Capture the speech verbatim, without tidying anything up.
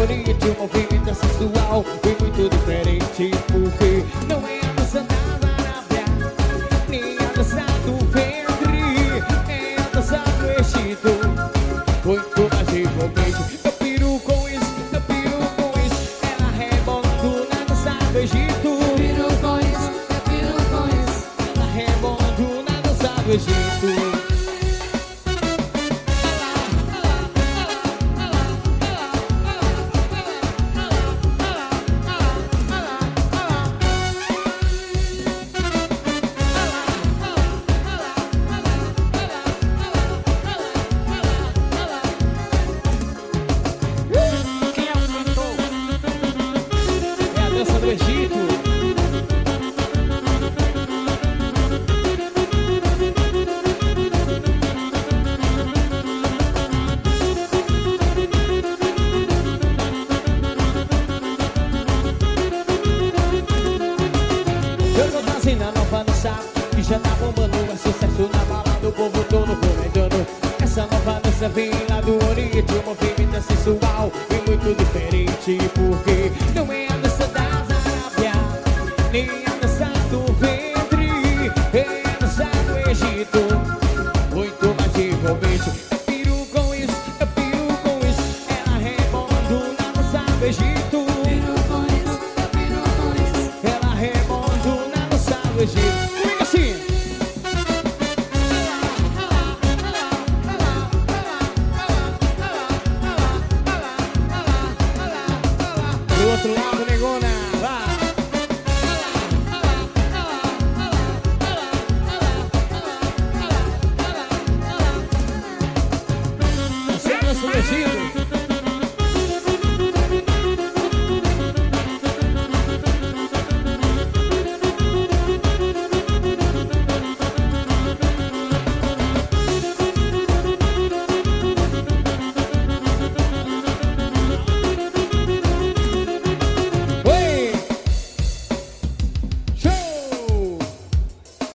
Oriente, o movimento é sensual e muito diferente, porque não é a dança da Arábia, nem a dança do ventre, é a dança do Egito, muito mais envolvente. Eu piro com isso, eu piro com isso, ela rebolando na dança do Egito. Eu piro com isso, eu piro com isso, ela rebolando na dança do Egito. Do Egito. Eu tô trazendo a nova dança que já tá bombando, é sucesso na balada, o povo todo comentando. Essa nova dança vem lá do Oriente, o movimento é sensual e muito diferente, porque não é a dança da nem a dança do ventre, é a dança do Egito, muito mais envolvente. Eu piro com isso, eu piro com isso, ela rebolando na dança do Egito. eu piro com isso, eu piro com isso, Ela rebolando na dança do Egito. Comigo assim. Do outro lado, negona, vai. Você dança do Egito.